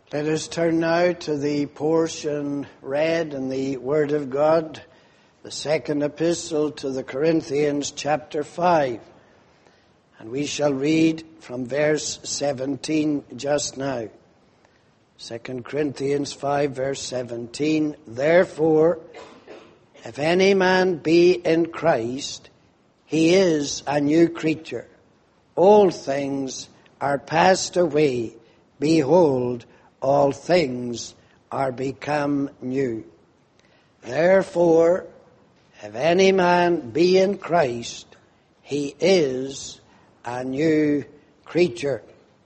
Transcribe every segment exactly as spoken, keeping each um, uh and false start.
Let us turn now to the portion read in the Word of God, the second epistle to the Corinthians, chapter five. And we shall read from verse seventeen just now. Second Corinthians five, verse seventeen. Therefore, if any man be in Christ, he is a new creature. All things are passed away. Behold, all things are become new. Therefore, if any man be in Christ, he is a new creature.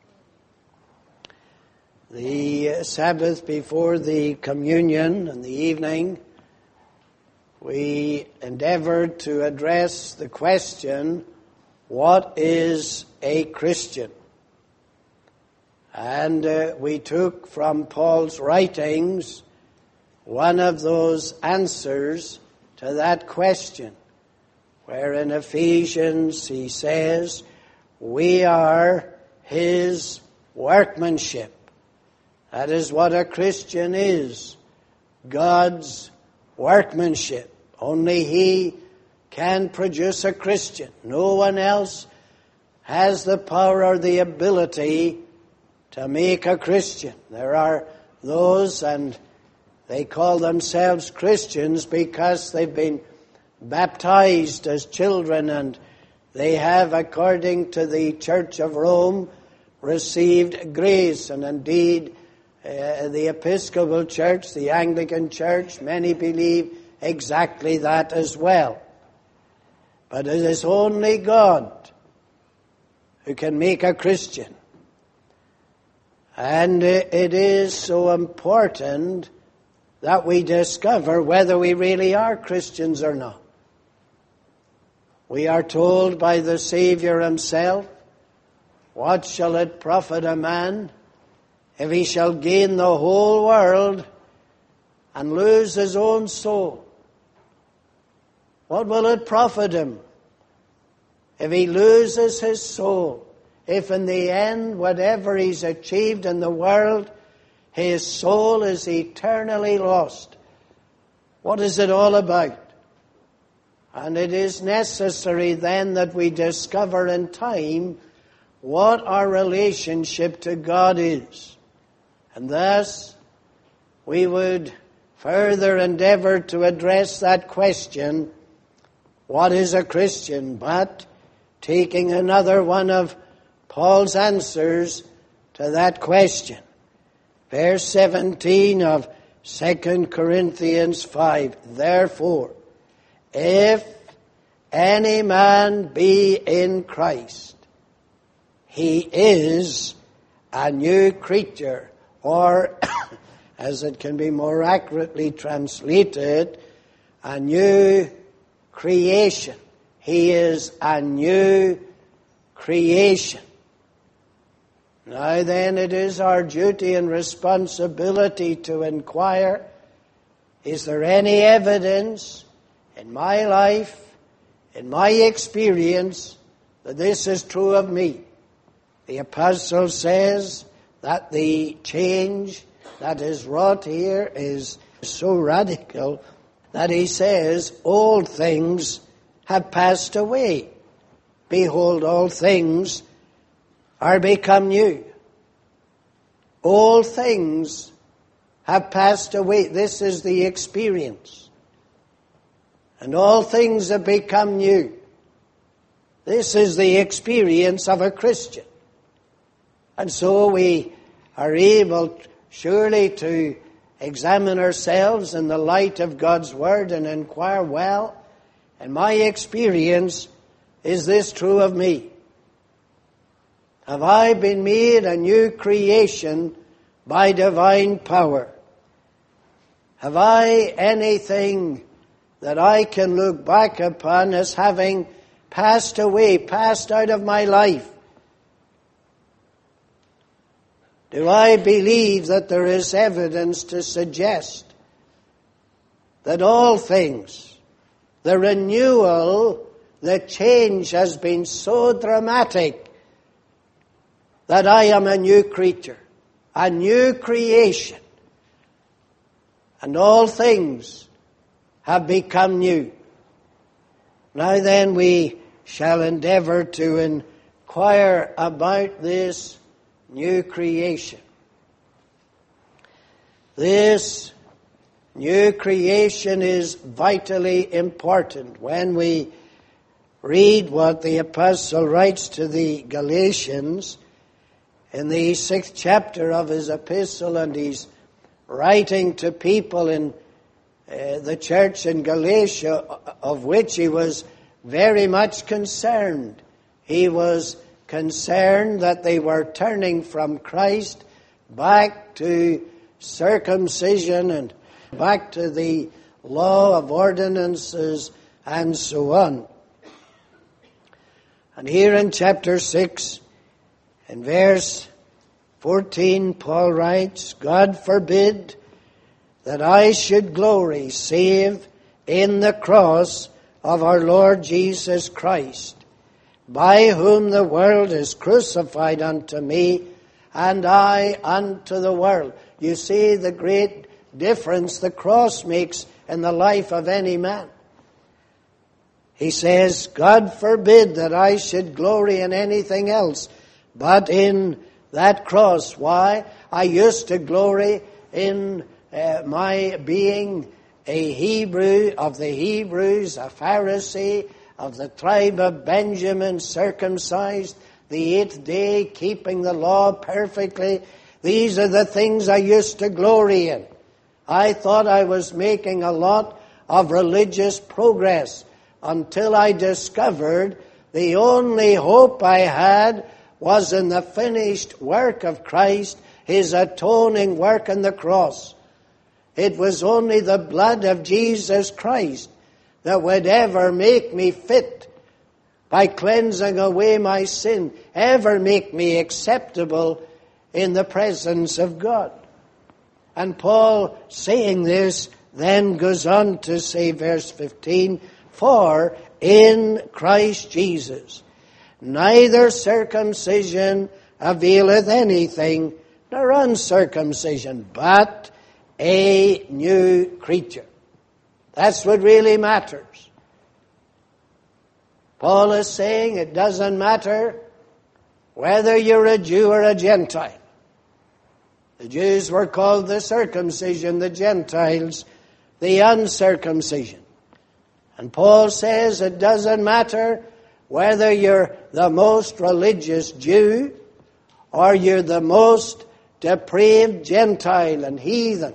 The Sabbath before the communion in the evening, we endeavored to address the question, what is a Christian? And uh, we took from Paul's writings one of those answers to that question, where in Ephesians he says, we are his workmanship. That is what a Christian is, God's workmanship. Only he can produce a Christian. No one else has the power or the ability to make a Christian. There are those, and they call themselves Christians because they've been baptized as children, and they have, according to the Church of Rome, received grace. And indeed, uh, the Episcopal Church, the Anglican Church, many believe exactly that as well. But it is only God who can make a Christian. And it is so important that we discover whether we really are Christians or not. We are told by the Savior himself, what shall it profit a man if he shall gain the whole world and lose his own soul? What will it profit him if he loses his soul? If in the end, whatever he's achieved in the world, his soul is eternally lost. What is it all about? And it is necessary then that we discover in time what our relationship to God is. And thus, we would further endeavor to address that question, what is a Christian? But taking another one of Paul's answers to that question. Verse seventeen of Second Corinthians five. Therefore, if any man be in Christ, he is a new creature, or as it can be more accurately translated, a new creation. He is a new creation. Now then, it is our duty and responsibility to inquire, is there any evidence in my life, in my experience, that this is true of me? The apostle says that the change that is wrought here is so radical that he says, all things have passed away. Behold, all things are become new. All things have passed away. This is the experience. And all things have become new. This is the experience of a Christian. And so we are able surely to examine ourselves in the light of God's Word and inquire, well, in my experience, is this true of me? Have I been made a new creation by divine power? Have I anything that I can look back upon as having passed away, passed out of my life? Do I believe that there is evidence to suggest that all things, the renewal, the change has been so dramatic that I am a new creature? a new creation, and all things have become new. Now then, we shall endeavor to inquire about this new creation. This new creation is vitally important. When we read what the apostle writes to the Galatians in the sixth chapter of his epistle, and he's writing to people in uh, the church in Galatia, of which he was very much concerned. He was concerned that they were turning from Christ back to circumcision and back to the law of ordinances and so on. And here in chapter six, in verse fourteen, Paul writes, God forbid that I should glory save in the cross of our Lord Jesus Christ, by whom the world is crucified unto me, and I unto the world. You see the great difference the cross makes in the life of any man. He says, God forbid that I should glory in anything else but in that cross. Why? I used to glory in uh, my being a Hebrew of the Hebrews, a Pharisee of the tribe of Benjamin, circumcised, the eighth day, keeping the law perfectly. These are the things I used to glory in. I thought I was making a lot of religious progress until I discovered the only hope I had was in the finished work of Christ, His atoning work on the cross. It was only the blood of Jesus Christ that would ever make me fit, by cleansing away my sin, ever make me acceptable in the presence of God. And Paul, saying this, then goes on to say, verse fifteen, for in Christ Jesus neither circumcision availeth anything, nor uncircumcision, but a new creature. That's what really matters. Paul is saying it doesn't matter whether you're a Jew or a Gentile. The Jews were called the circumcision, the Gentiles the uncircumcision. And Paul says it doesn't matter whether you're the most religious Jew or you're the most depraved Gentile and heathen.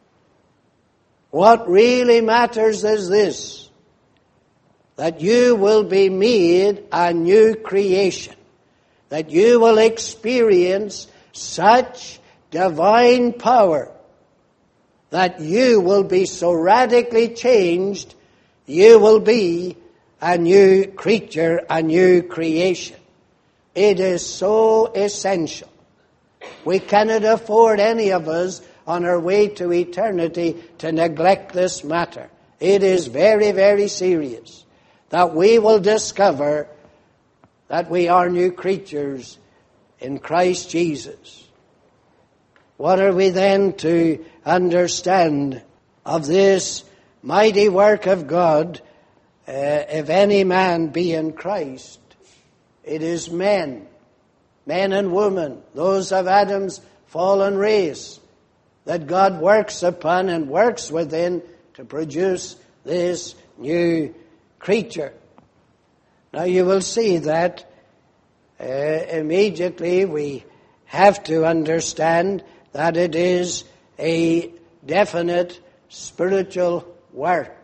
What really matters is this, that you will be made a new creation, that you will experience such divine power that you will be so radically changed, you will be a new creature, a new creation. It is so essential. We cannot afford, any of us, on our way to eternity, to neglect this matter. It is very, very serious that we will discover that we are new creatures in Christ Jesus. What are we then to understand of this mighty work of God? Uh, if any man be in Christ, it is men, men and women, those of Adam's fallen race, that God works upon and works within to produce this new creature. Now you will see that uh, immediately we have to understand that it is a definite spiritual work.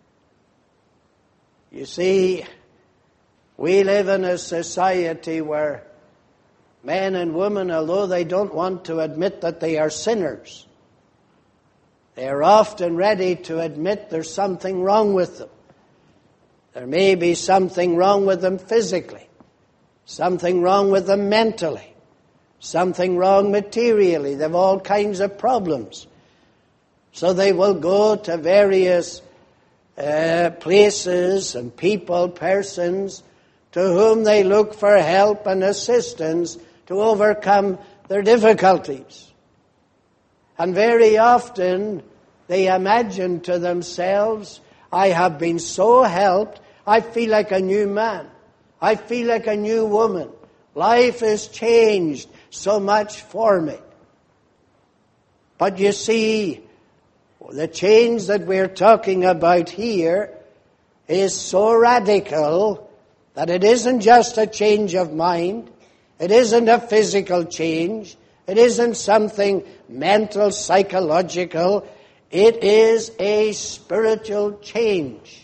You see, we live in a society where men and women, although they don't want to admit that they are sinners, they are often ready to admit there's something wrong with them. There may be something wrong with them physically, something wrong with them mentally, something wrong materially. They have all kinds of problems. So they will go to various uh, places and people, persons, to whom they look for help and assistance to overcome their difficulties. And very often they imagine to themselves, I have been so helped, I feel like a new man. I feel like a new woman. Life has changed so much for me. But you see, the change that we're talking about here is so radical that it isn't just a change of mind. It isn't a physical change. It isn't something mental, psychological. It is a spiritual change.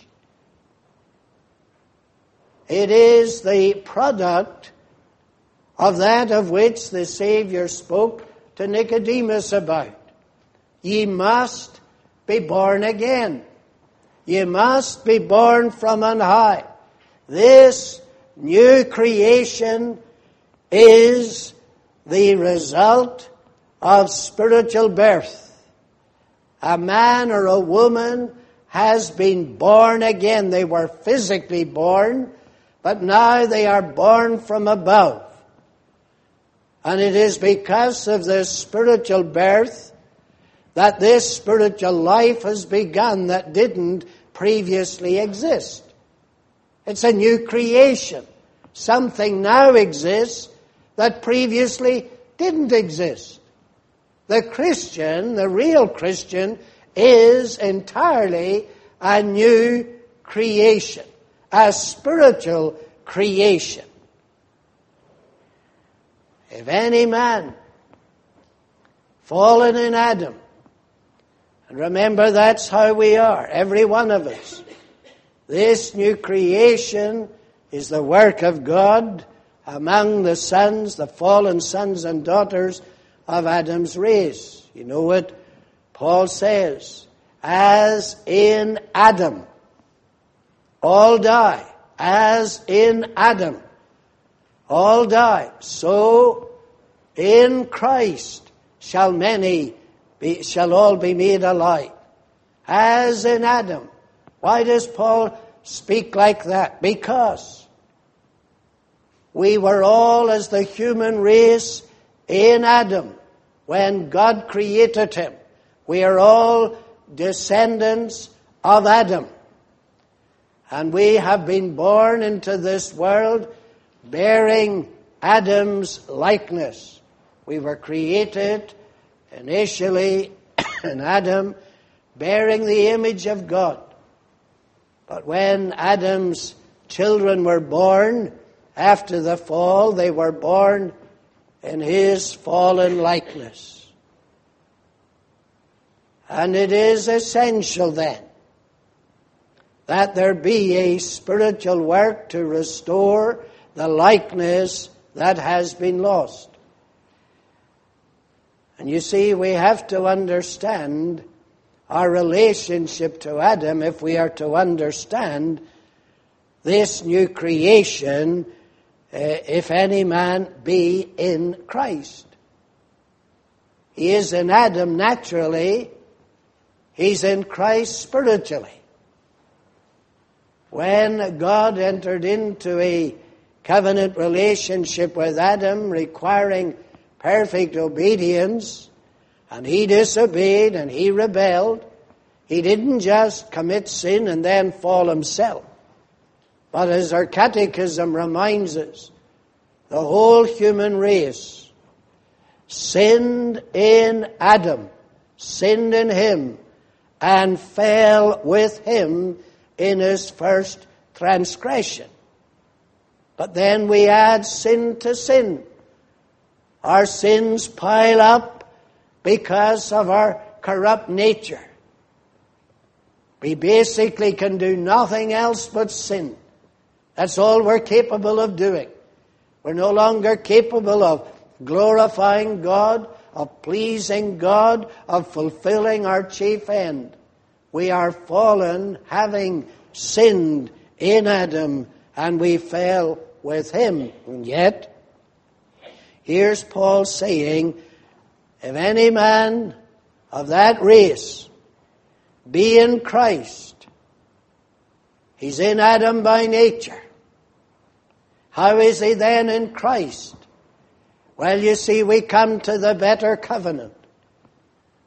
It is the product of that of which the Savior spoke to Nicodemus about. Ye must be born again. Ye must be born from on high. This new creation is the result of spiritual birth. A man or a woman has been born again. They were physically born, but now they are born from above. And it is because of this spiritual birth that this spiritual life has begun that didn't previously exist. It's a new creation. Something now exists that previously didn't exist. The Christian, the real Christian, is entirely a new creation, a spiritual creation. If any man fallen in Adam, and remember that's how we are, every one of us, this new creation is the work of God among the sons, the fallen sons and daughters of Adam's race. You know what Paul says? As in Adam, all die. As in Adam, all die. So in Christ shall many be, shall all be made alive. As in Adam. Why does Paul speak like that? Because we were all, as the human race, in Adam when God created him. We are all descendants of Adam. And we have been born into this world bearing Adam's likeness. We were created initially in Adam bearing the image of God. But when Adam's children were born after the fall, they were born in his fallen likeness. And it is essential then that there be a spiritual work to restore the likeness that has been lost. And you see, we have to understand our relationship to Adam if we are to understand this new creation, uh, if any man be in Christ. He is in Adam naturally. He's in Christ spiritually. When God entered into a covenant relationship with Adam requiring perfect obedience, and he disobeyed and he rebelled, he didn't just commit sin and then fall himself. But as our catechism reminds us, the whole human race sinned in Adam, sinned in him, and fell with him in his first transgression. But then we add sin to sin. Our sins pile up because of our corrupt nature. We basically can do nothing else but sin. That's all we're capable of doing. We're no longer capable of glorifying God, of pleasing God, of fulfilling our chief end. We are fallen, having sinned in Adam, and we fell with him. And yet, here's Paul saying, if any man of that race be in Christ, he's in Adam by nature. How is he then in Christ? Well, you see, we come to the better covenant.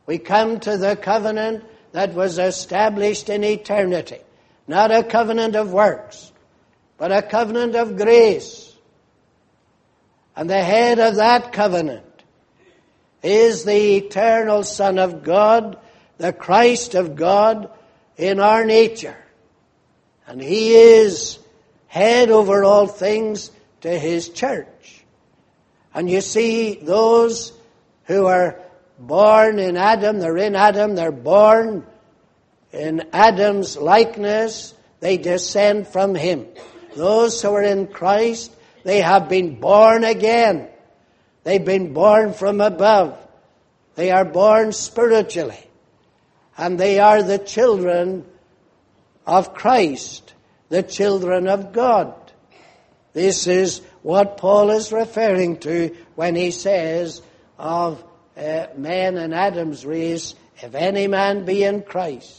We come to the covenant that was established in eternity. Not a covenant of works, but a covenant of grace. And the head of that covenant is the eternal Son of God, the Christ of God in our nature. And He is head over all things to His church. And you see, those who are born in Adam, they're in Adam, they're born in Adam's likeness, they descend from him. Those who are in Christ, they have been born again. They've been born from above. They are born spiritually. And they are the children of Christ, the children of God. This is what Paul is referring to when he says of uh, men in Adam's race, if any man be in Christ.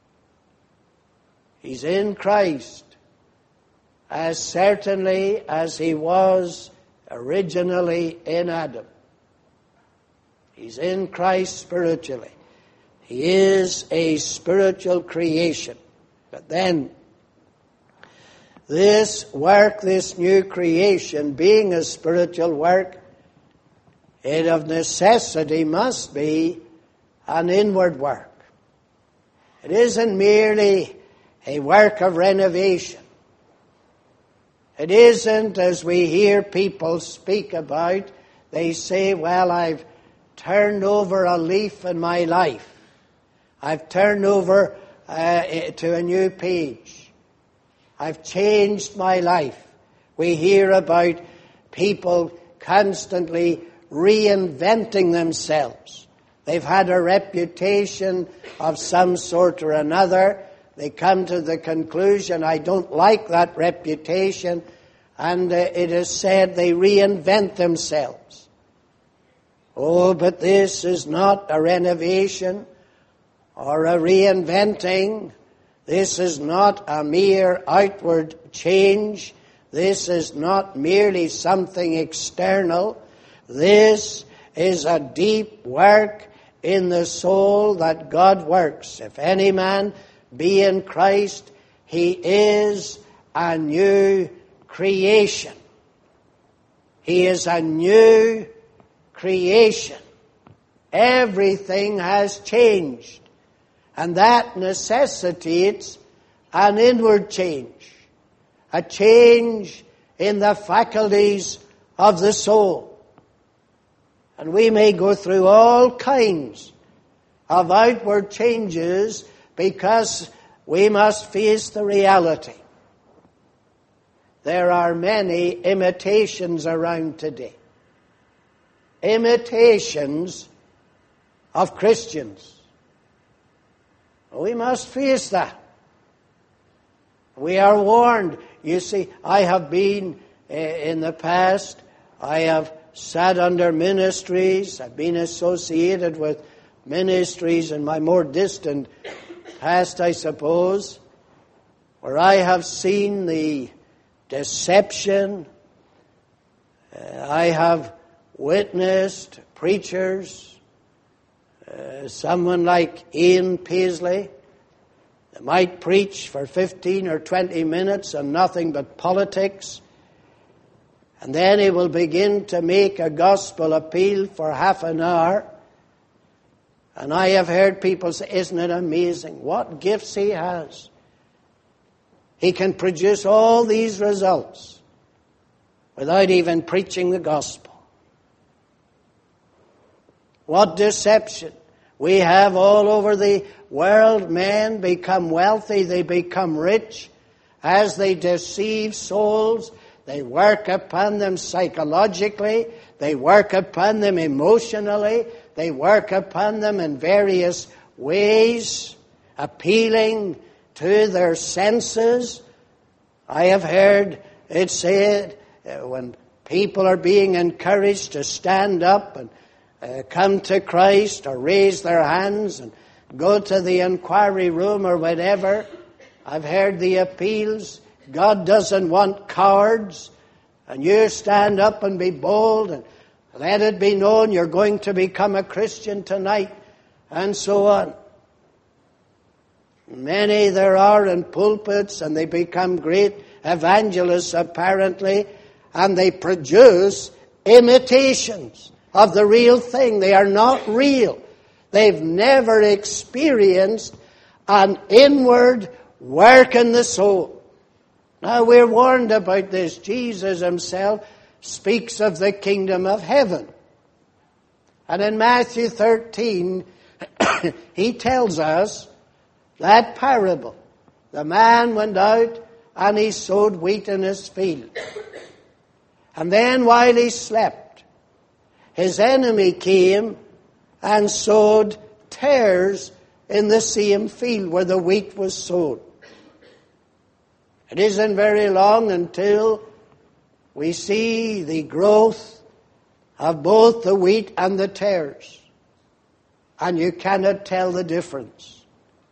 He's in Christ as certainly as he was originally in Adam. He's in Christ spiritually. He is a spiritual creation. But then, this work, this new creation, being a spiritual work, it of necessity must be an inward work. It isn't merely a work of renovation. It isn't, as we hear people speak about, they say, well, I've turned over a leaf in my life. I've turned over uh, to a new page. I've changed my life. We hear about people constantly reinventing themselves. They've had a reputation of some sort or another. They come to the conclusion, I don't like that reputation, and uh, it is said they reinvent themselves. Oh, but this is not a renovation or a reinventing. This is not a mere outward change. This is not merely something external. This is a deep work in the soul that God works. If any man be in Christ, he is a new creation. He is a new creation. Everything has changed. And that necessitates an inward change. A change in the faculties of the soul. And we may go through all kinds of outward changes because we must face the reality. There are many imitations around today. Imitations of Christians. We must face that. We are warned. You see, I have been uh, in the past, I have sat under ministries, I've been associated with ministries in my more distant past, I suppose, where I have seen the deception. Uh, I have witnessed preachers, uh, someone like Ian Paisley, that might preach for fifteen or twenty minutes on nothing but politics, and then he will begin to make a gospel appeal for half an hour. And I have heard people say, isn't it amazing what gifts he has? He can produce all these results without even preaching the gospel. What deception. We have all over the world men become wealthy, they become rich as they deceive souls. They work upon them psychologically, they work upon them emotionally, they work upon them in various ways, appealing to their senses. I have heard it said uh, when people are being encouraged to stand up and uh, come to Christ or raise their hands and go to the inquiry room or whatever, I've heard the appeals, God doesn't want cowards, and you stand up and be bold and let it be known you're going to become a Christian tonight. and so on. Many there are in pulpits, and they become great evangelists apparently, and they produce imitations of the real thing. They are not real. They've never experienced an inward work in the soul. Now we're warned about this. Jesus himself speaks of the kingdom of heaven. And in Matthew thirteen, he tells us that parable. The man went out and he sowed wheat in his field. And then while he slept, his enemy came and sowed tares in the same field where the wheat was sown. It isn't very long until we see the growth of both the wheat and the tares. And you cannot tell the difference.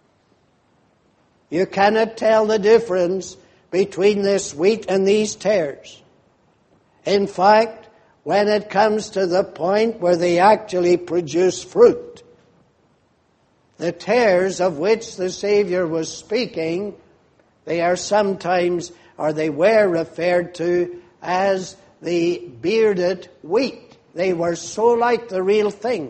You cannot tell the difference between this wheat and these tares. In fact, when it comes to the point where they actually produce fruit, the tares of which the Savior was speaking, they are sometimes, or they were referred to as the bearded wheat. They were so like the real thing.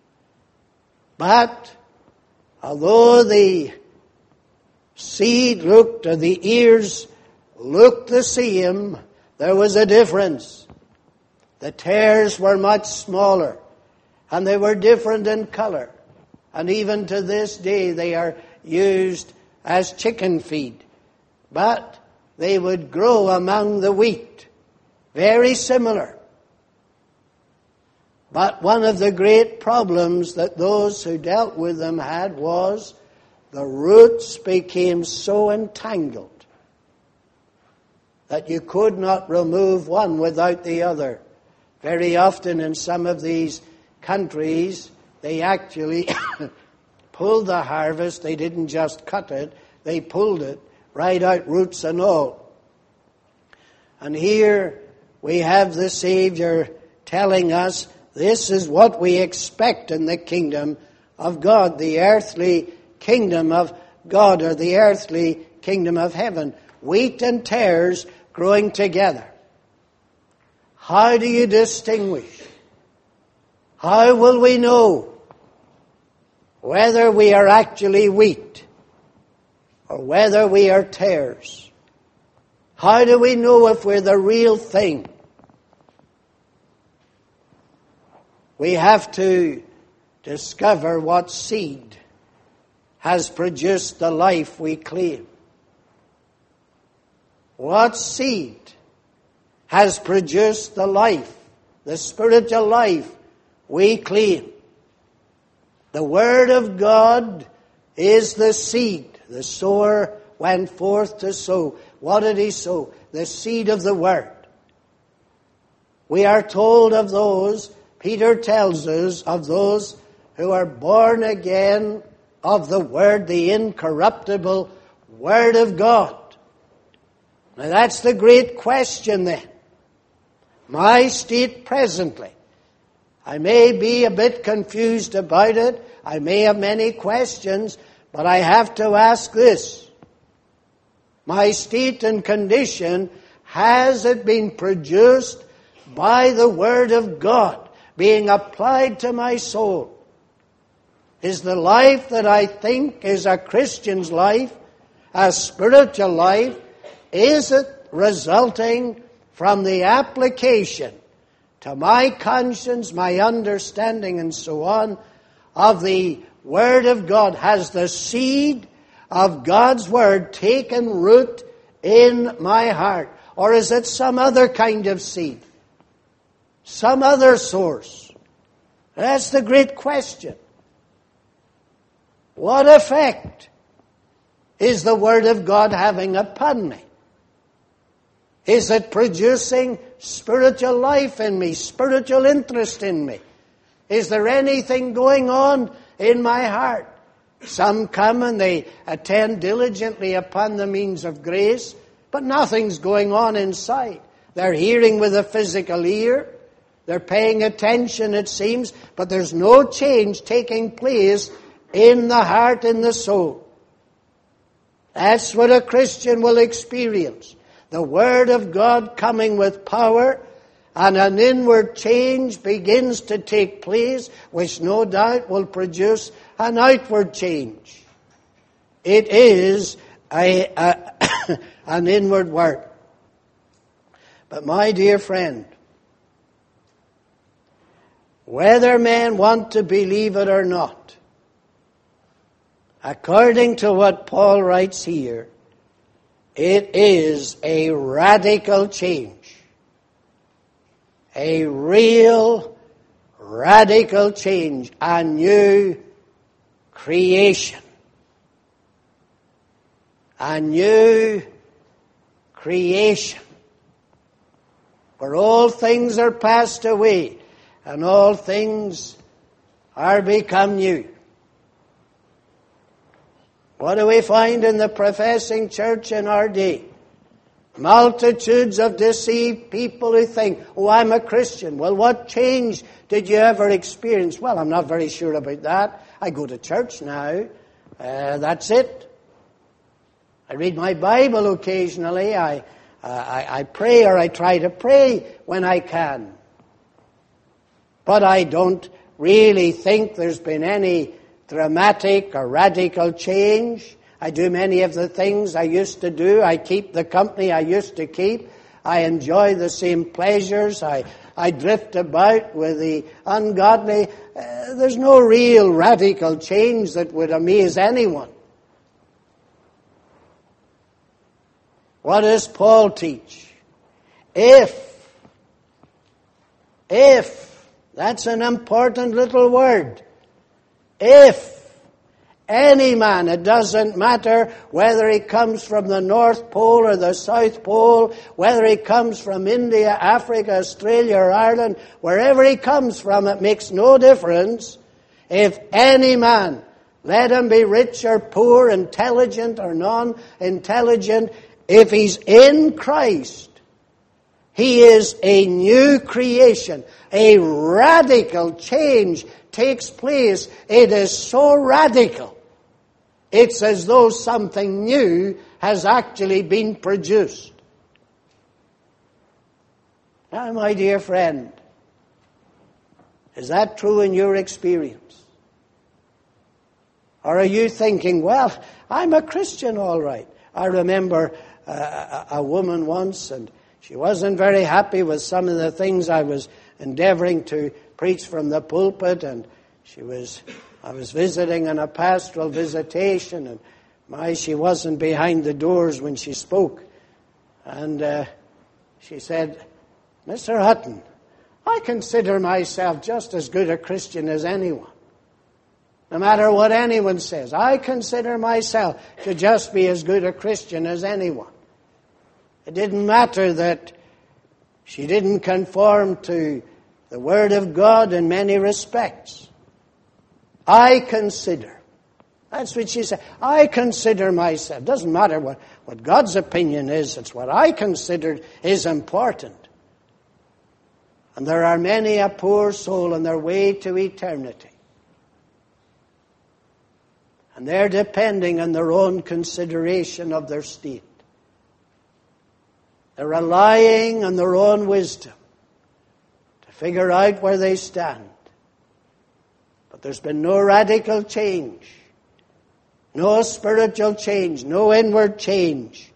But although the seed looked, or the ears looked the same, there was a difference. The tares were much smaller, and they were different in color. And even to this day they are used as chicken feed. But they would grow among the wheat. Very similar. But one of the great problems that those who dealt with them had was the roots became so entangled that you could not remove one without the other. Very often in some of these countries, they actually pulled the harvest. They didn't just cut it, they pulled it right out, roots and all. And here we have the Savior telling us this is what we expect in the kingdom of God, the earthly kingdom of God, or the earthly kingdom of heaven. Wheat and tares growing together. How do you distinguish? How will we know whether we are actually wheat or whether we are tares? How do we know if we're the real thing? We have to discover what seed has produced the life we claim. What seed has produced the life, the spiritual life we claim? The Word of God is the seed. The sower went forth to sow. What did he sow? The seed of the Word. We are told of those, Peter tells us, of those who are born again of the Word, the incorruptible Word of God. Now that's the great question then. My state presently. I may be a bit confused about it. I may have many questions, but I have to ask this. My state and condition, has it been produced by the Word of God being applied to my soul? Is the life that I think is a Christian's life, a spiritual life, is it resulting from the application to my conscience, my understanding, and so on, of the Word of God? Has the seed of God's Word taken root in my heart? Or is it some other kind of seed? Some other source? That's the great question. What effect is the Word of God having upon me? Is it producing spiritual life in me, spiritual interest in me? Is there anything going on in my heart? Some come and they attend diligently upon the means of grace, but nothing's going on inside. They're hearing with a physical ear. They're paying attention, it seems, but there's no change taking place in the heart, in the soul. That's what a Christian will experience. The Word of God coming with power, and an inward change begins to take place, which no doubt will produce an outward change. It is a, a an inward work. But my dear friend, whether men want to believe it or not, according to what Paul writes here, it is a radical change. A real radical change. A new creation. A new creation. For all things are passed away, and all things are become new. What do we find in the professing church in our day? Multitudes of deceived people who think, oh, I'm a Christian. Well, what change did you ever experience? Well, I'm not very sure about that. I go to church now. Uh, that's it. I read my Bible occasionally. I, uh, I, I pray, or I try to pray when I can. But I don't really think there's been any dramatic or radical change. I do many of the things I used to do. I keep the company I used to keep. I enjoy the same pleasures. I, I drift about with the ungodly. Uh, there's no real radical change that would amaze anyone. What does Paul teach? If, if, that's an important little word. If any man, it doesn't matter whether he comes from the North Pole or the South Pole, whether he comes from India, Africa, Australia or Ireland, wherever he comes from, it makes no difference. If any man, let him be rich or poor, intelligent or non-intelligent, if he's in Christ, he is a new creation. A radical change takes place. It is so radical. It's as though something new has actually been produced. Now, my dear friend, is that true in your experience? Or are you thinking, well, I'm a Christian, all right. I remember uh, a woman once, and she wasn't very happy with some of the things I was endeavoring to preach from the pulpit, and she was, I was visiting on a pastoral visitation, and my, she wasn't behind the doors when she spoke. And uh, she said, Mister Hutton, I consider myself just as good a Christian as anyone. No matter what anyone says, I consider myself to just be as good a Christian as anyone. It didn't matter that she didn't conform to the Word of God in many respects. I consider. That's what she said. I consider myself. Doesn't matter what, what God's opinion is. It's what I consider is important. And there are many a poor soul on their way to eternity. And they're depending on their own consideration of their state. They're relying on their own wisdom to figure out where they stand. But there's been no radical change, no spiritual change, no inward change.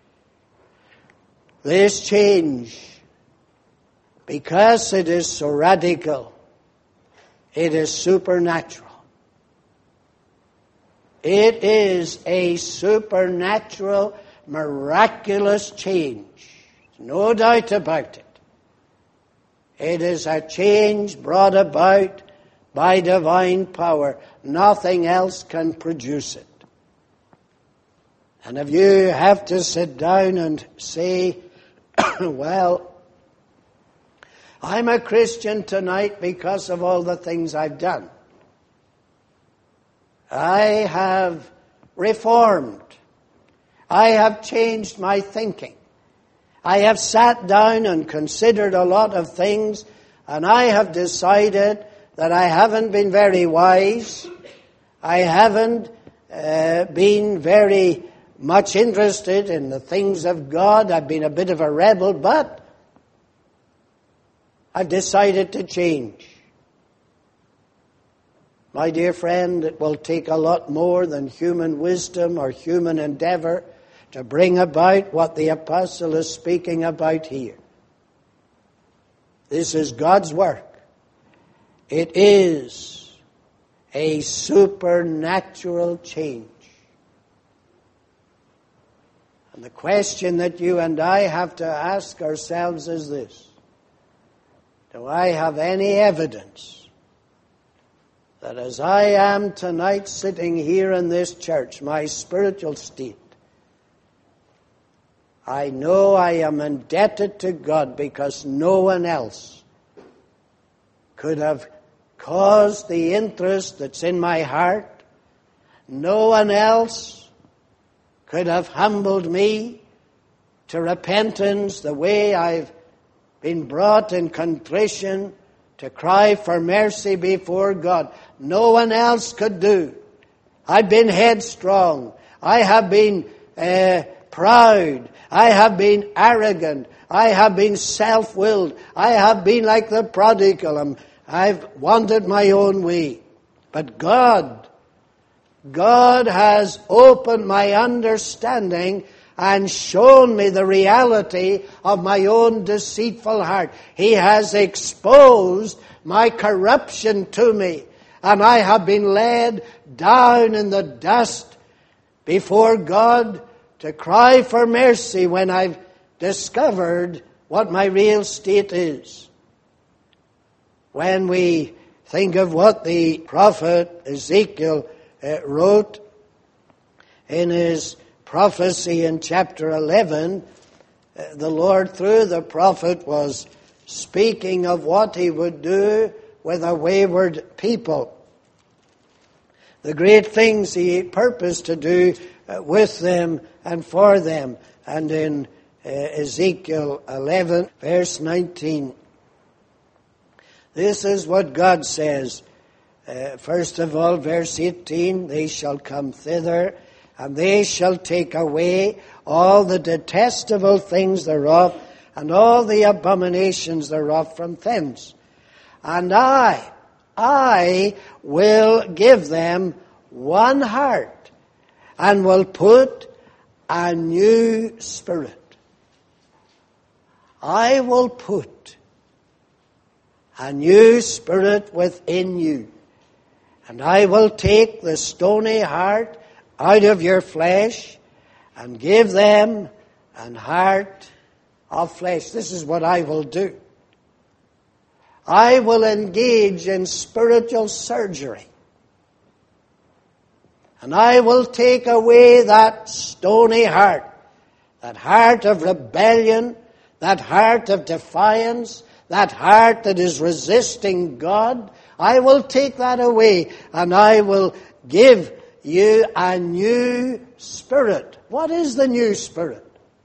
This change, because it is so radical, it is supernatural. It is a supernatural, miraculous change. No doubt about it. It is a change brought about by divine power. Nothing else can produce it. And if you have to sit down and say, well, I'm a Christian tonight because of all the things I've done. I have reformed. I have changed my thinking. I have sat down and considered a lot of things And I have decided that I haven't been very wise. I haven't uh, been very much interested in the things of God. I've been a bit of a rebel, but I've decided to change. My dear friend, it will take a lot more than human wisdom or human endeavor to bring about what the apostle is speaking about here. This is God's work. It is a supernatural change. And the question that you and I have to ask ourselves is this: do I have any evidence that as I am tonight sitting here in this church, my spiritual state, I know I am indebted to God because no one else could have caused the interest that's in my heart. No one else could have humbled me to repentance the way I've been brought in contrition to cry for mercy before God. No one else could do. I've been headstrong. I have been uh, proud. I have been arrogant. I have been self-willed. I have been like the prodigal. I've wanted my own way. But God, God has opened my understanding and shown me the reality of my own deceitful heart. He has exposed my corruption to me, and I have been led down in the dust before God to cry for mercy when I've discovered what my real state is. When we think of what the prophet Ezekiel uh, wrote in his prophecy in chapter eleven, uh, the Lord through the prophet was speaking of what he would do with a wayward people. The great things he purposed to do uh, with them and for them. And in uh, Ezekiel eleven, verse nineteen, this is what God says. Uh, first of all, verse eighteen, they shall come thither, and they shall take away all the detestable things thereof, and all the abominations thereof from thence. And I, I will give them one heart, and will put a new spirit. I will put a new spirit within you. And I will take the stony heart out of your flesh and give them an heart of flesh. This is what I will do. I will engage in spiritual surgery. And I will take away that stony heart, that heart of rebellion, that heart of defiance, that heart that is resisting God. I will take that away, and I will give you a new spirit. What is the new spirit?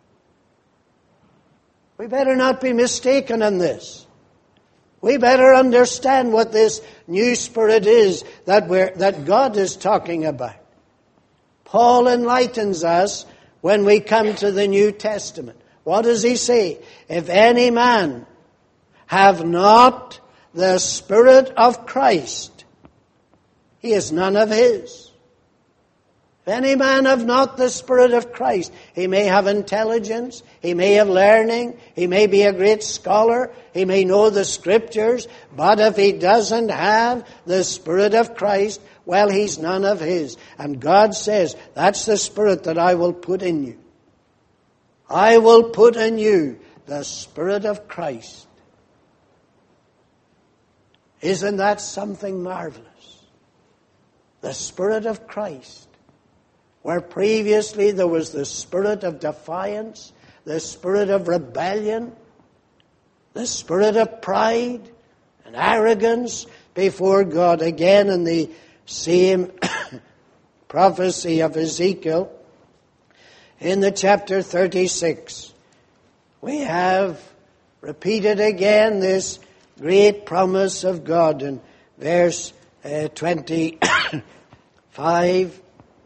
We better not be mistaken in this. We better understand what this new spirit is that we're, that God is talking about. Paul enlightens us when we come to the New Testament. What does he say? If any man have not the Spirit of Christ, he is none of his. If any man have not the Spirit of Christ, he may have intelligence, he may have learning, he may be a great scholar, he may know the Scriptures, but if he doesn't have the Spirit of Christ, well, he's none of his. And God says, that's the Spirit that I will put in you. I will put in you the Spirit of Christ. Isn't that something marvelous? The Spirit of Christ. Where previously there was the spirit of defiance, the spirit of rebellion, the spirit of pride and arrogance before God. Again in the same prophecy of Ezekiel, in the chapter thirty-six, we have repeated again this great promise of God in verse uh, twenty-five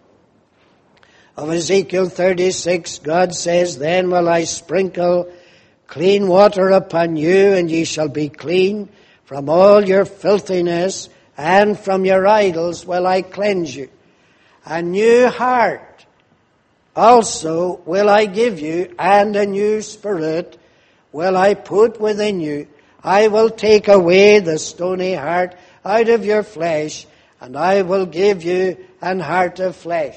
of Ezekiel thirty-six. God says, "Then will I sprinkle clean water upon you, and ye shall be clean. From all your filthiness and from your idols will I cleanse you. A new heart also will I give you, and a new spirit will I put within you. I will take away the stony heart out of your flesh, and I will give you an heart of flesh."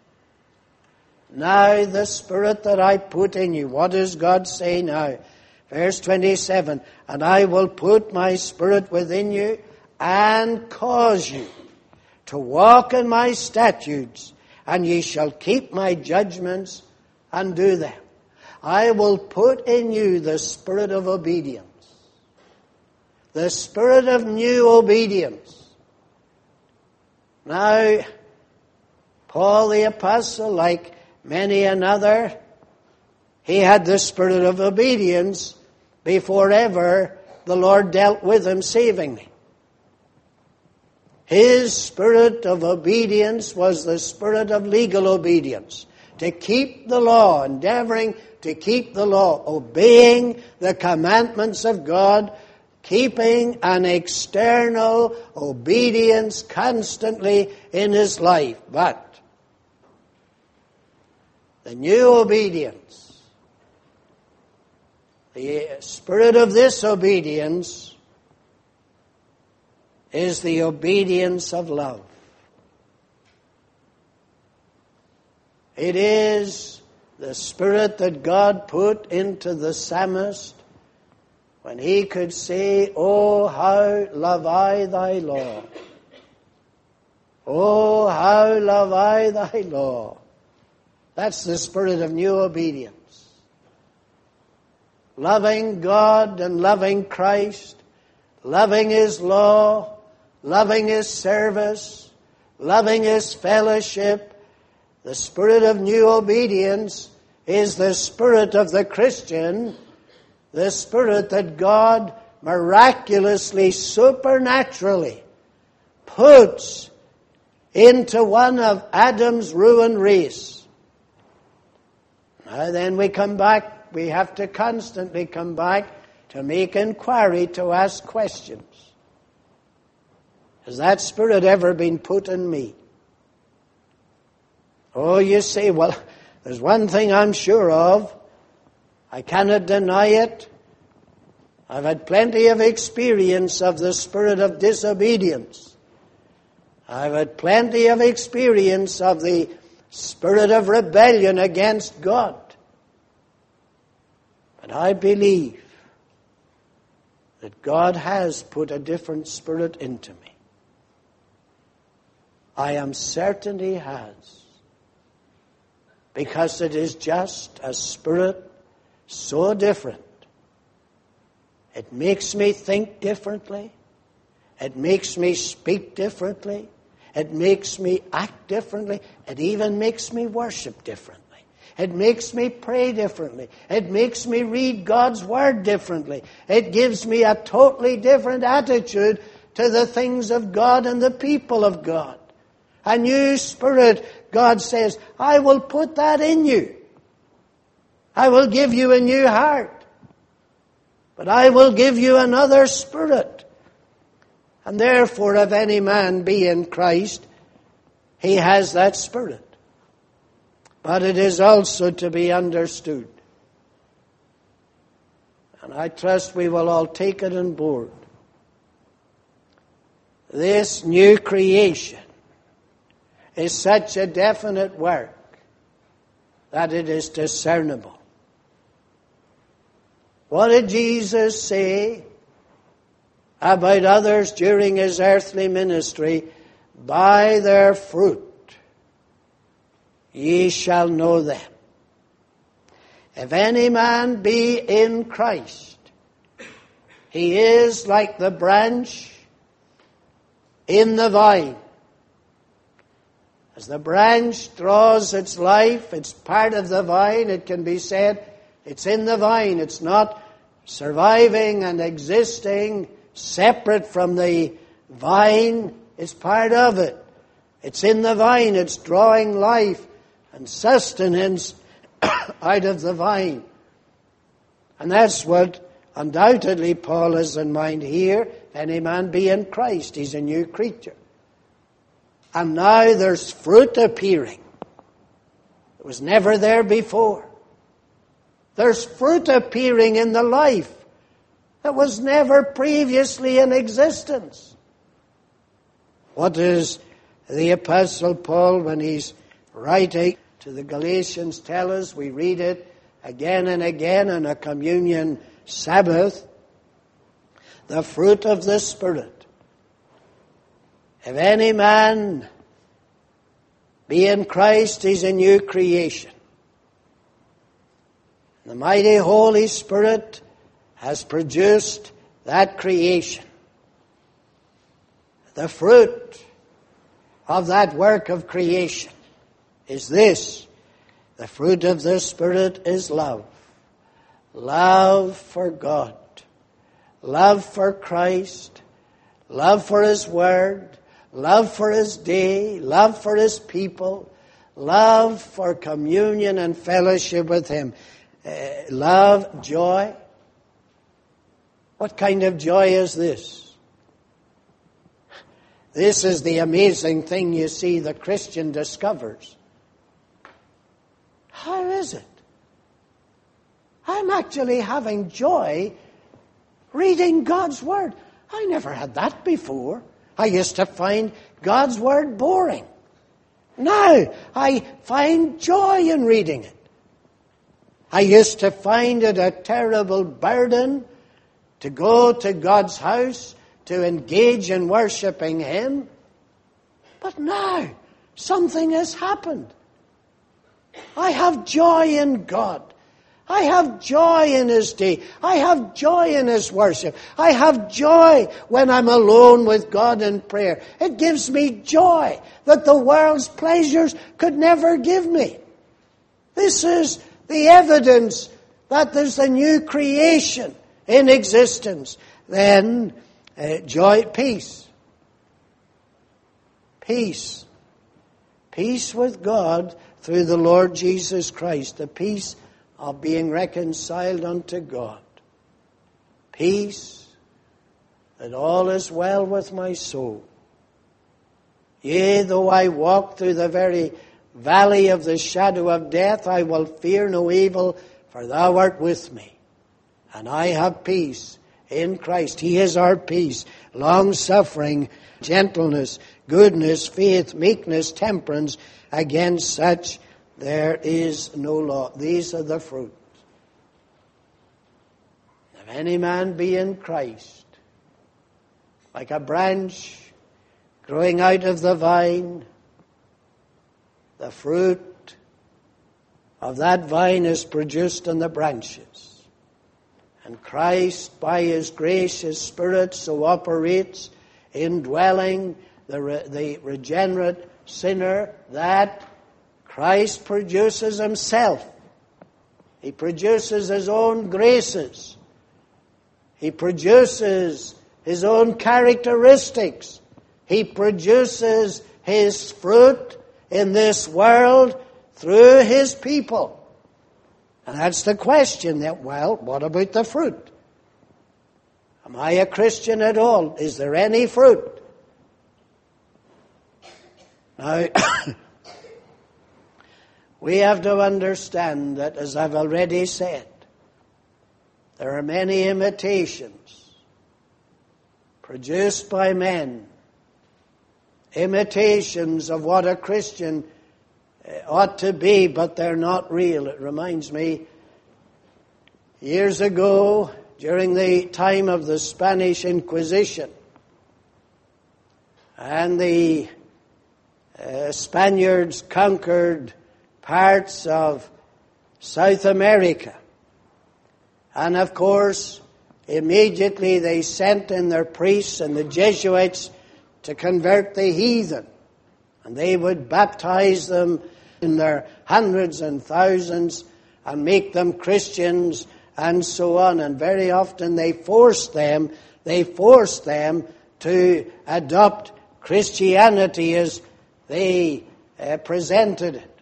Now the Spirit that I put in you, what does God say now? Verse twenty-seven, "And I will put my Spirit within you, and cause you to walk in my statutes, and ye shall keep my judgments and do them." I will put in you the spirit of obedience, the spirit of new obedience. Now, Paul the Apostle, like many another, he had the spirit of obedience before ever the Lord dealt with him savingly. His spirit of obedience was the spirit of legal obedience, to keep the law, endeavoring to keep the law, obeying the commandments of God, keeping an external obedience constantly in his life. But the new obedience, the spirit of this obedience, is the obedience of love. It is the spirit that God put into the psalmist when he could say, "Oh, how love I thy law. Oh, how love I thy law." That's the spirit of new obedience. Loving God and loving Christ, loving His law, loving His service, loving His fellowship. The spirit of new obedience is the spirit of the Christian, the spirit that God miraculously, supernaturally puts into one of Adam's ruined race. Now then we come back, we have to constantly come back to make inquiry, to ask questions. Has that spirit ever been put in me? Oh, you say, well, there's one thing I'm sure of. I cannot deny it. I've had plenty of experience of the spirit of disobedience. I've had plenty of experience of the spirit of rebellion against God. But I believe that God has put a different spirit into me. I am certain He has. Because it is just a spirit so different. It makes me think differently. It makes me speak differently. It makes me act differently. It even makes me worship differently. It makes me pray differently. It makes me read God's Word differently. It gives me a totally different attitude to the things of God and the people of God. A new spirit, God says, I will put that in you. I will give you a new heart. But I will give you another spirit. And therefore, if any man be in Christ, he has that spirit. But it is also to be understood. And I trust we will all take it on board. This new creation is such a definite work that it is discernible. What did Jesus say about others during His earthly ministry? By their fruit ye shall know them. If any man be in Christ, he is like the branch in the vine. As the branch draws its life, it's part of the vine, it can be said, it's in the vine. It's not surviving and existing separate from the vine is part of it. It's in the vine. It's drawing life and sustenance out of the vine. And that's what undoubtedly Paul has in mind here. If any man be in Christ, he's a new creature. And now there's fruit appearing. It was never there before. There's fruit appearing in the life that was never previously in existence. What does the Apostle Paul, when he's writing to the Galatians, tell us? We read it again and again on a communion Sabbath. The fruit of the Spirit. If any man be in Christ, he's a new creation. The mighty Holy Spirit has produced that creation. The fruit of that work of creation is this. The fruit of the Spirit is love. Love for God. Love for Christ. Love for His Word. Love for His day. Love for His people. Love for communion and fellowship with Him. Uh, love, joy. What kind of joy is this? This is the amazing thing, you see, the Christian discovers. How is it? I'm actually having joy reading God's Word. I never had that before. I used to find God's Word boring. Now I find joy in reading it. I used to find it a terrible burden to go to God's house, to engage in worshipping Him. But now something has happened. I have joy in God. I have joy in His day. I have joy in His worship. I have joy when I'm alone with God in prayer. It gives me joy that the world's pleasures could never give me. This is the evidence that there's a new creation in existence. Then, uh, joy, peace. Peace. Peace with God through the Lord Jesus Christ. The peace of being reconciled unto God. Peace that all is well with my soul. Yea, though I walk through the very valley of the shadow of death, I will fear no evil, for Thou art with me. And I have peace in Christ. He is our peace. Long-suffering, gentleness, goodness, faith, meekness, temperance. Against such there is no law. These are the fruit. If any man be in Christ, like a branch growing out of the vine, the fruit of that vine is produced in the branches. And Christ, by His grace, His Spirit, so operates, indwelling the, re- the regenerate sinner, that Christ produces Himself. He produces His own graces. He produces His own characteristics. He produces His fruit in this world through His people. And that's the question that, well, what about the fruit? Am I a Christian at all? Is there any fruit? Now, we have to understand that, as I've already said, there are many imitations produced by men, imitations of what a Christian ought to be, but they're not real. It reminds me, years ago, during the time of the Spanish Inquisition, and the uh, Spaniards conquered parts of South America. And of course, immediately they sent in their priests and the Jesuits to convert the heathen. And they would baptize them in their hundreds and thousands and make them Christians and so on. And very often they forced them They forced them to adopt Christianity as they uh, presented it.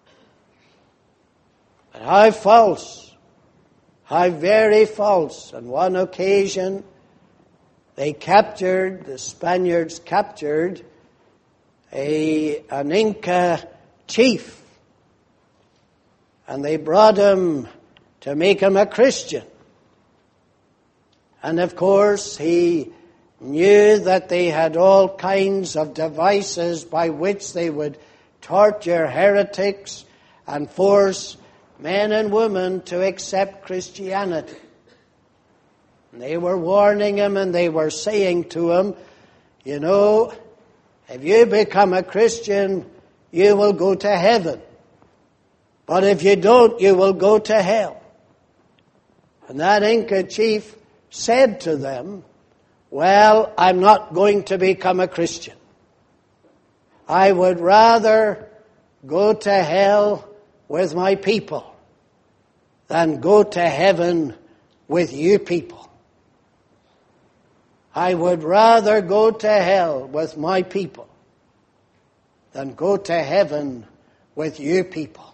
But how false, how very false. On one occasion, they captured, the Spaniards captured a, an Inca chief, and they brought him to make him a Christian. And of course, he knew that they had all kinds of devices by which they would torture heretics and force men and women to accept Christianity. And they were warning him, and they were saying to him, you know, if you become a Christian, you will go to heaven. But if you don't, you will go to hell. And that Inca chief said to them, well, I'm not going to become a Christian. I would rather go to hell with my people than go to heaven with you people. I would rather go to hell with my people than go to heaven with you people.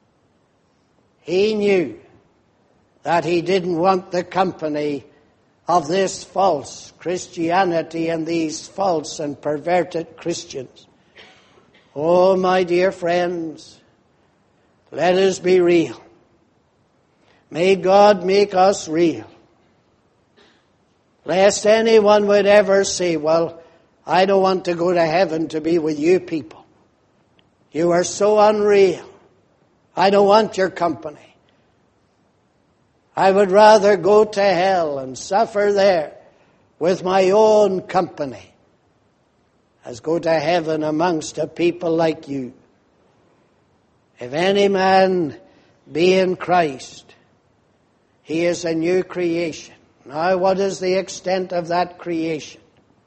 He knew that he didn't want the company of this false Christianity and these false and perverted Christians. Oh, my dear friends, let us be real. May God make us real. Lest anyone would ever say, well, I don't want to go to heaven to be with you people. You are so unreal. I don't want your company. I would rather go to hell and suffer there with my own company as go to heaven amongst a people like you. If any man be in Christ, he is a new creation. Now, what is the extent of that creation?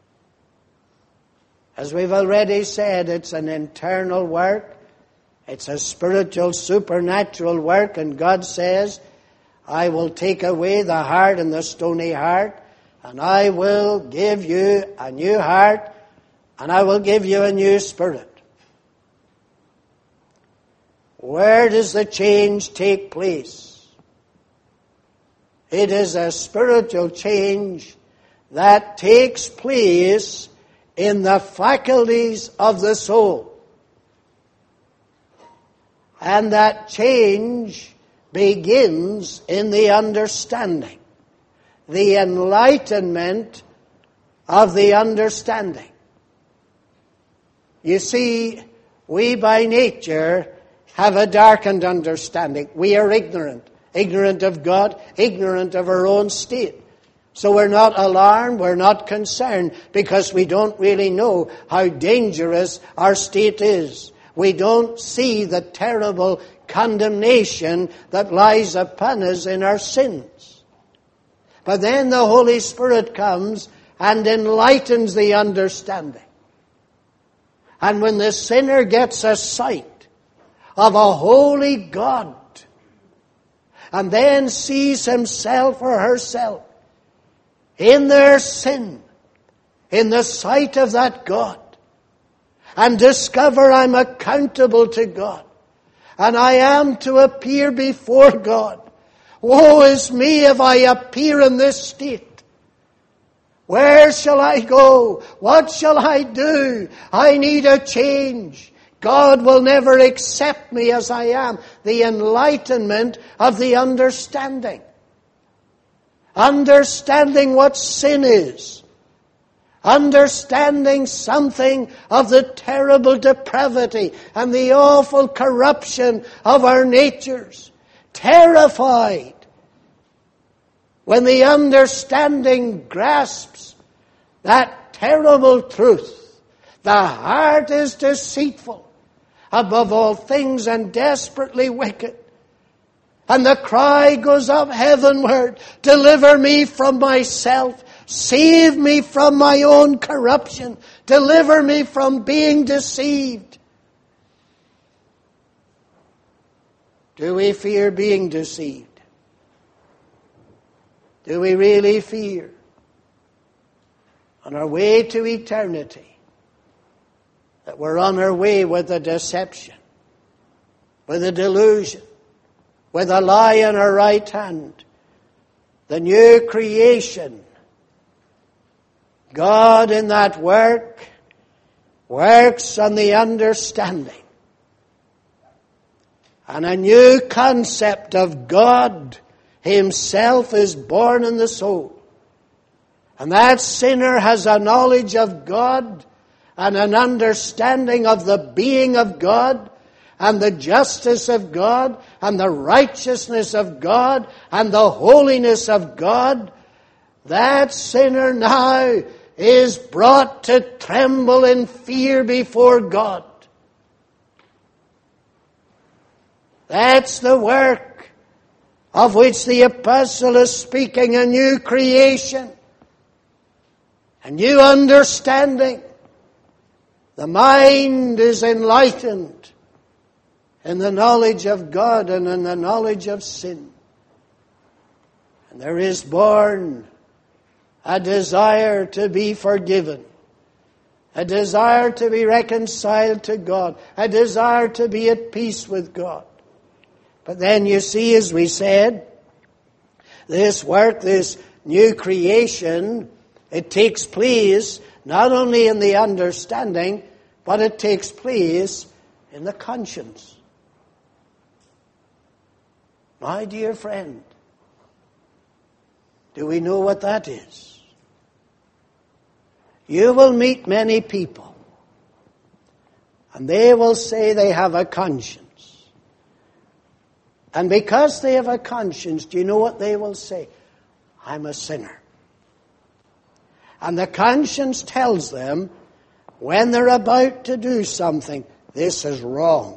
As we've already said, it's an internal work. It's a spiritual, supernatural work, and God says, I will take away the hard and the stony heart, and I will give you a new heart, and I will give you a new spirit. Where does the change take place? It is a spiritual change that takes place in the faculties of the soul. And that change begins in the understanding, the enlightenment of the understanding. You see, we by nature have a darkened understanding. We are ignorant, ignorant of God, ignorant of our own state. So we're not alarmed, we're not concerned, because we don't really know how dangerous our state is. We don't see the terrible condemnation that lies upon us in our sins. But then the Holy Spirit comes and enlightens the understanding. And when the sinner gets a sight of a holy God, and then sees himself or herself in their sin, in the sight of that God, and discover I'm accountable to God, and I am to appear before God. Woe is me if I appear in this state. Where shall I go? What shall I do? I need a change. God will never accept me as I am. The enlightenment of the understanding. Understanding what sin is. Understanding something of the terrible depravity and the awful corruption of our natures. Terrified when the understanding grasps that terrible truth. The heart is deceitful above all things and desperately wicked. And the cry goes up heavenward, deliver me from myself, save me from my own corruption, deliver me from being deceived. Do we fear being deceived? Do we really fear on our way to eternity, that we're on our way with a deception, with a delusion, with a lie in our right hand. The new creation, God in that work, works on the understanding. And a new concept of God Himself is born in the soul. And that sinner has a knowledge of God and an understanding of the being of God and the justice of God and the righteousness of God and the holiness of God. That sinner now is brought to tremble in fear before God. That's the work of which the apostle is speaking, a new creation, a new understanding. The mind is enlightened in the knowledge of God and in the knowledge of sin. And there is born a desire to be forgiven, a desire to be reconciled to God, a desire to be at peace with God. But then you see, as we said, this work, this new creation, it takes place not only in the understanding, but it takes place in the conscience. My dear friend, do we know what that is? You will meet many people, and they will say they have a conscience. And because they have a conscience, do you know what they will say? I'm a sinner. And the conscience tells them, when they're about to do something, this is wrong.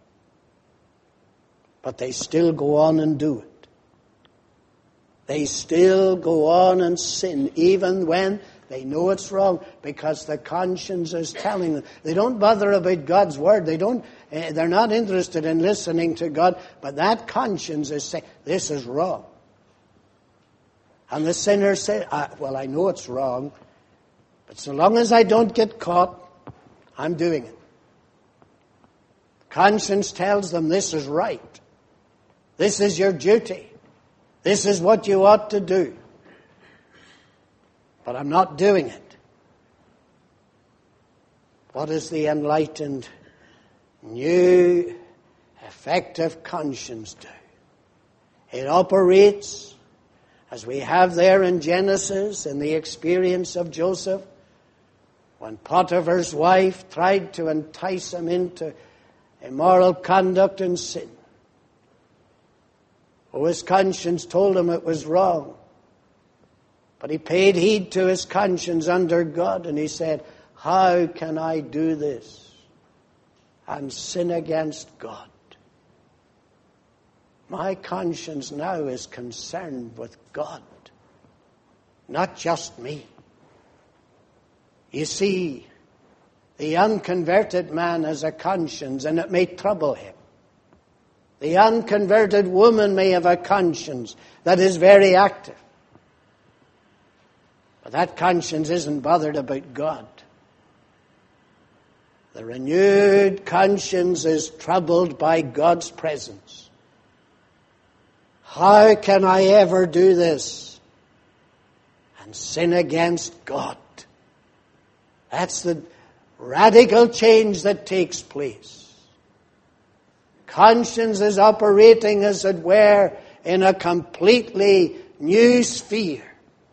But they still go on and do it. They still go on and sin, even when they know it's wrong, because the conscience is telling them. They don't bother about God's word. They don't. Uh, they're not interested in listening to God. But that conscience is saying, this is wrong. And the sinner says, well, I know it's wrong, but so long as I don't get caught, I'm doing it. Conscience tells them this is right. This is your duty. This is what you ought to do. But I'm not doing it. What does the enlightened, new, effective conscience do? It operates, as we have there in Genesis, in the experience of Joseph, when Potiphar's wife tried to entice him into immoral conduct and sin. Oh, his conscience told him it was wrong. But he paid heed to his conscience under God, and he said, how can I do this and sin against God? My conscience now is concerned with God, not just me. You see, the unconverted man has a conscience, and it may trouble him. The unconverted woman may have a conscience that is very active. But that conscience isn't bothered about God. The renewed conscience is troubled by God's presence. How can I ever do this and sin against God? That's the radical change that takes place. Conscience is operating, as it were, in a completely new sphere.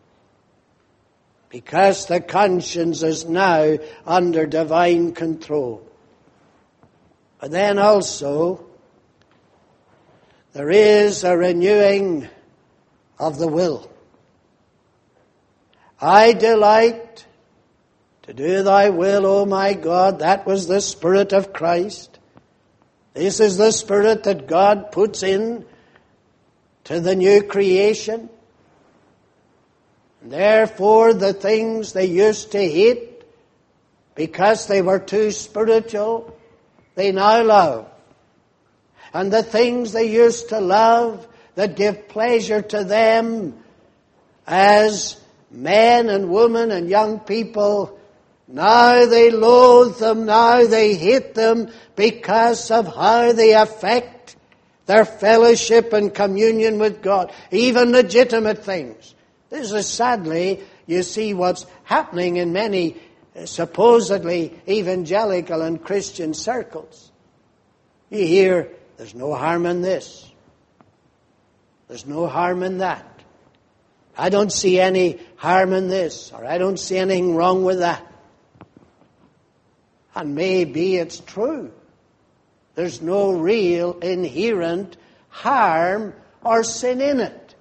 Because the conscience is now under divine control. But then also, there is a renewing of the will. I delight to do thy will, O my God. That was the Spirit of Christ. This is the Spirit that God puts in to the new creation. And therefore, the things they used to hate, because they were too spiritual, they now love. And the things they used to love, that give pleasure to them as men and women and young people, now they loathe them, now they hate them because of how they affect their fellowship and communion with God, even legitimate things. This is sadly, you see what's happening in many uh, supposedly evangelical and Christian circles. You hear, there's no harm in this. There's no harm in that. I don't see any harm in this, or I don't see anything wrong with that. And maybe it's true. There's no real inherent harm or sin in it.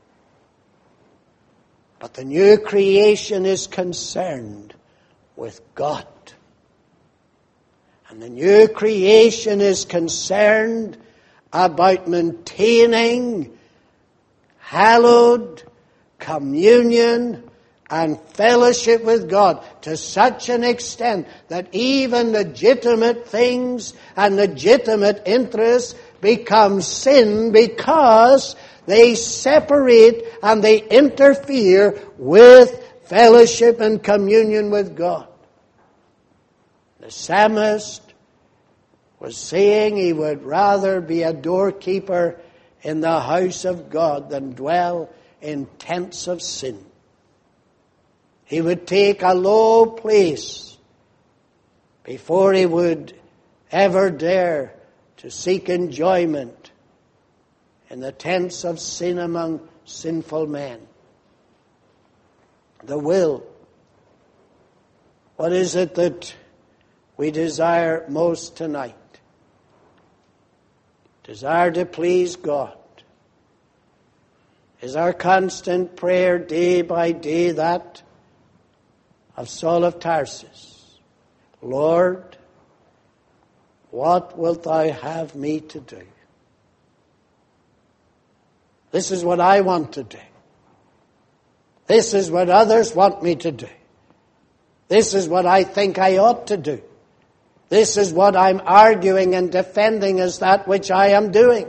But the new creation is concerned with God. And the new creation is concerned about maintaining hallowed communion and fellowship with God to such an extent that even legitimate things and legitimate interests become sin because they separate and they interfere with fellowship and communion with God. The psalmist was saying he would rather be a doorkeeper in the house of God than dwell in tents of sin. He would take a low place before he would ever dare to seek enjoyment in the tents of sin among sinful men. The will. What is it that we desire most tonight? Desire to please God. Is our constant prayer day by day that of Saul of Tarsus? Lord, what wilt thou have me to do? This is what I want to do. This is what others want me to do. This is what I think I ought to do. This is what I'm arguing and defending as that which I am doing.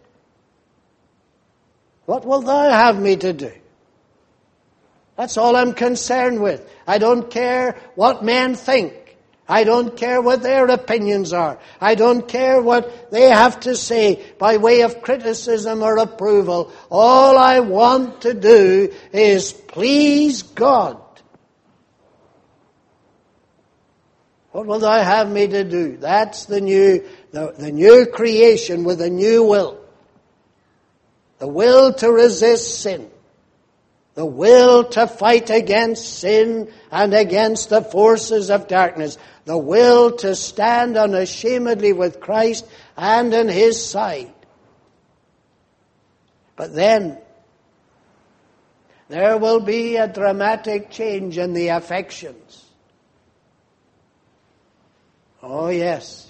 What will thou have me to do? That's all I'm concerned with. I don't care what men think. I don't care what their opinions are. I don't care what they have to say by way of criticism or approval. All I want to do is please God. What will thou have me to do? That's the new, the, the new creation with a new will. The will to resist sin. The will to fight against sin and against the forces of darkness. The will to stand unashamedly with Christ and in His side. But then, there will be a dramatic change in the affections. Oh yes.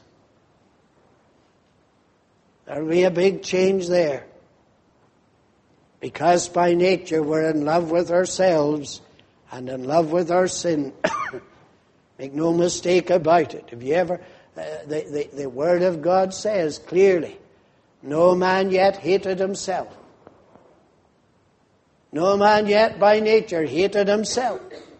There will be a big change there. Because by nature we're in love with ourselves and in love with our sin. Make no mistake about it. Have you ever, uh, the, the, the Word of God says clearly, no man yet hated himself. No man yet by nature hated himself.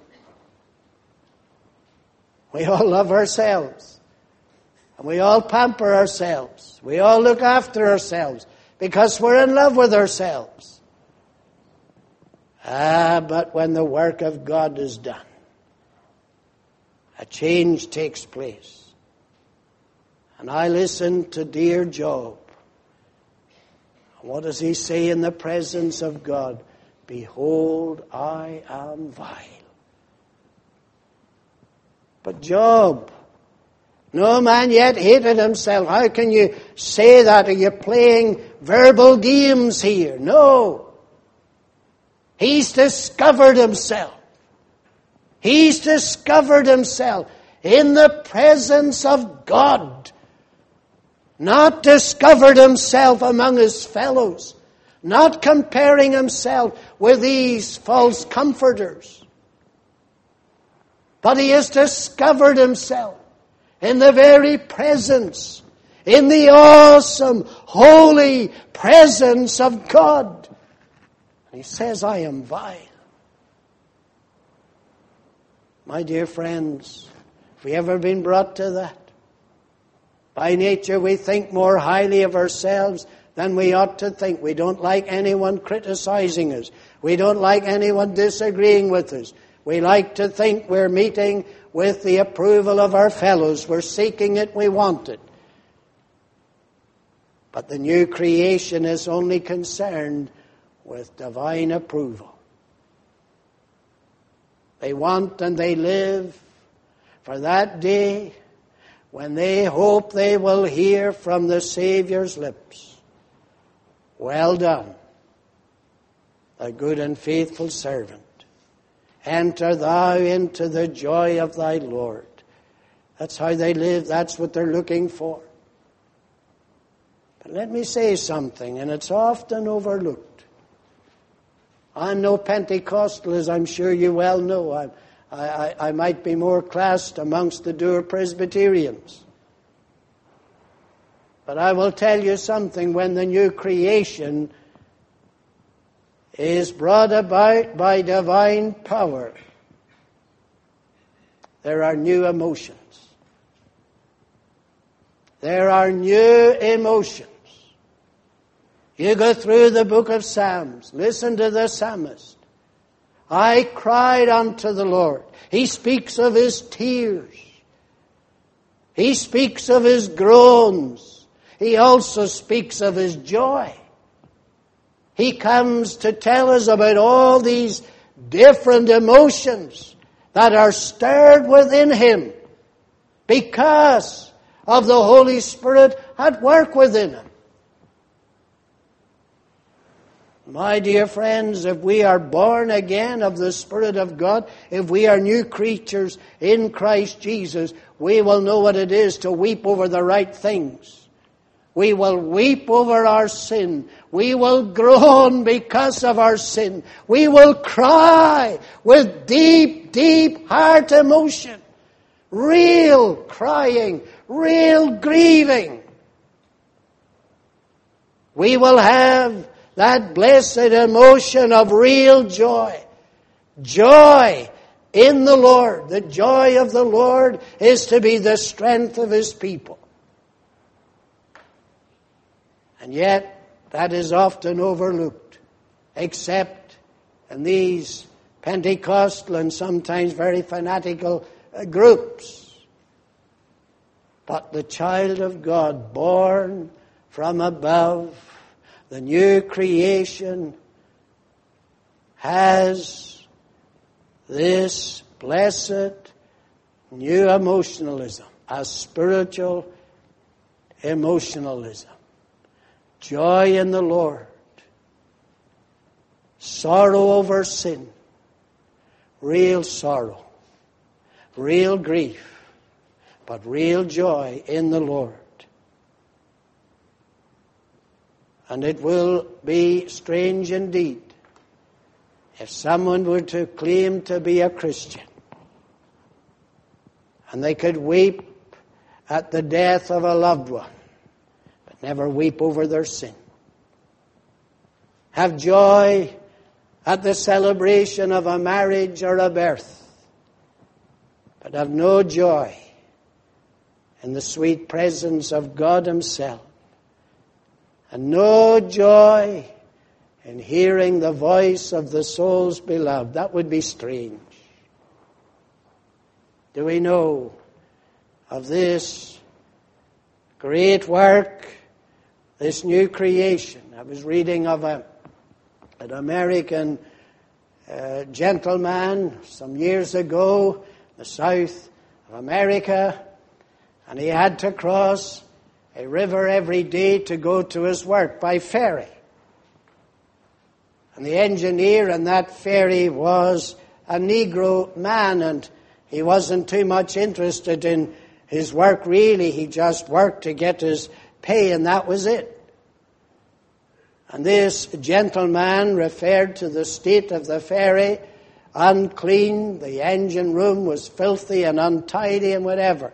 We all love ourselves. And we all pamper ourselves. We all look after ourselves because we're in love with ourselves. Ah, but when the work of God is done, a change takes place. And I listened to dear Job. What does he say in the presence of God? Behold, I am vile. But Job, no man yet hated himself. How can you say that? Are you playing verbal games here? No. He's discovered himself. He's discovered himself in the presence of God. Not discovered himself among his fellows. Not comparing himself with these false comforters. But he has discovered himself in the very presence, in the awesome, holy presence of God. He says, I am vile. My dear friends, have we ever been brought to that? By nature we think more highly of ourselves than we ought to think. We don't like anyone criticizing us. We don't like anyone disagreeing with us. We like to think we're meeting with the approval of our fellows. We're seeking it, we want it. But the new creation is only concerned with divine approval. They want and they live for that day when they hope they will hear from the Saviour's lips, "Well done, thy good and faithful servant. Enter thou into the joy of thy Lord." That's how they live. That's what they're looking for. But let me say something, and it's often overlooked. I'm no Pentecostal, as I'm sure you well know. I, I, I might be more classed amongst the Dour Presbyterians. But I will tell you something. When the new creation is brought about by divine power, there are new emotions. There are new emotions. You go through the book of Psalms. Listen to the psalmist. I cried unto the Lord. He speaks of his tears. He speaks of his groans. He also speaks of his joy. He comes to tell us about all these different emotions that are stirred within him because of the Holy Spirit at work within him. My dear friends, if we are born again of the Spirit of God, if we are new creatures in Christ Jesus, we will know what it is to weep over the right things. We will weep over our sin. We will groan because of our sin. We will cry with deep, deep heart emotion. Real crying, real grieving. We will have that blessed emotion of real joy. Joy in the Lord. The joy of the Lord is to be the strength of His people. And yet, that is often overlooked, except in these Pentecostal and sometimes very fanatical uh, groups. But the child of God, born from above, the new creation, has this blessed new emotionalism, a spiritual emotionalism. Joy in the Lord, sorrow over sin, real sorrow, real grief, but real joy in the Lord. And it will be strange indeed if someone were to claim to be a Christian and they could weep at the death of a loved one, but never weep over their sin. Have joy at the celebration of a marriage or a birth, but have no joy in the sweet presence of God Himself. And no joy in hearing the voice of the soul's beloved. That would be strange. Do we know of this great work, this new creation? I was reading of a, an American uh, gentleman some years ago in the south of America, and he had to cross a river every day to go to his work by ferry. And the engineer on that ferry was a Negro man, and he wasn't too much interested in his work really. He just worked to get his pay, and that was it. And this gentleman referred to the state of the ferry, unclean, the engine room was filthy and untidy and whatever.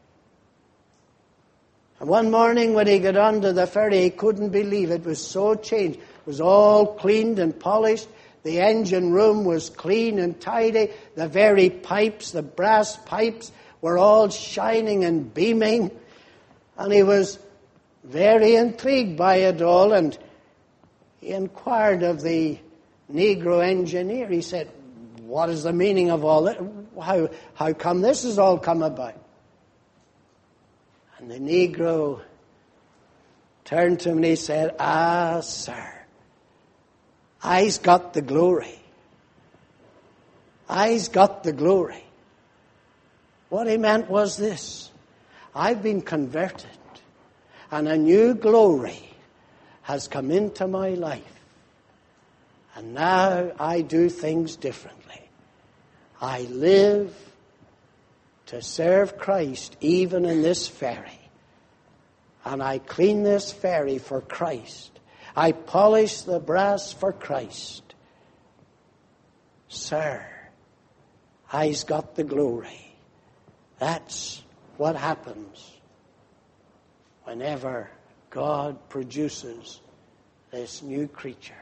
And one morning when he got onto the ferry, he couldn't believe it. It was so changed. It was all cleaned and polished. The engine room was clean and tidy. The very pipes, the brass pipes, were all shining and beaming. And he was very intrigued by it all, and he inquired of the Negro engineer. He said, what is the meaning of all that? How, how come this has all come about? And the Negro turned to him and he said, ah, sir, I's got the glory. I's got the glory. What he meant was this: I've been converted, and a new glory has come into my life. And now I do things differently. I live to serve Christ even in this ferry. And I clean this ferry for Christ. I polish the brass for Christ. Sir, I's got the glory. That's what happens whenever God produces this new creature.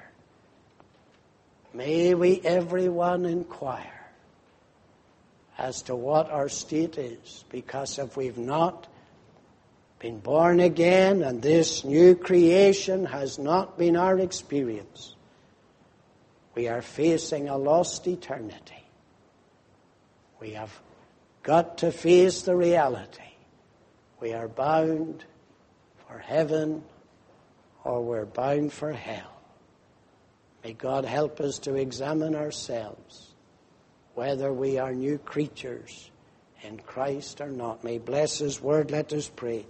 May we everyone inquire as to what our state is, because if we've not been born again and this new creation has not been our experience, we are facing a lost eternity. We have got to face the reality. We are bound for heaven or we're bound for hell. May God help us to examine ourselves whether we are new creatures in Christ or not. May He bless His word. Let us pray.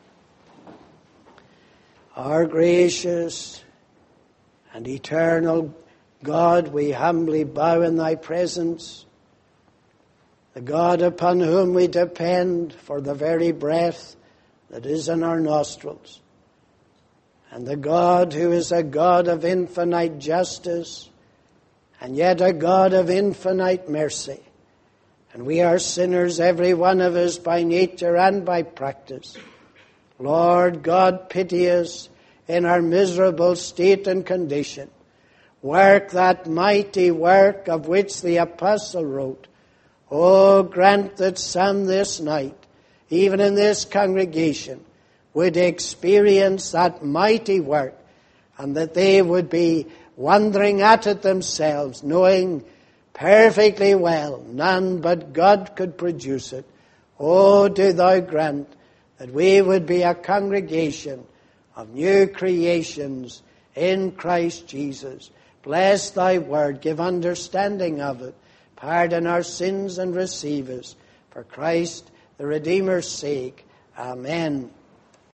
Our gracious and eternal God, we humbly bow in Thy presence, the God upon whom we depend for the very breath that is in our nostrils, and the God who is a God of infinite justice and yet a God of infinite mercy. And we are sinners, every one of us, by nature and by practice. Lord God, pity us in our miserable state and condition. Work that mighty work of which the apostle wrote. Oh, grant that some this night, even in this congregation, would experience that mighty work, and that they would be wondering at it themselves, knowing perfectly well none but God could produce it. Oh, do Thou grant that we would be a congregation of new creations in Christ Jesus. Bless Thy word, give understanding of it, pardon our sins and receive us. For Christ the Redeemer's sake. Amen.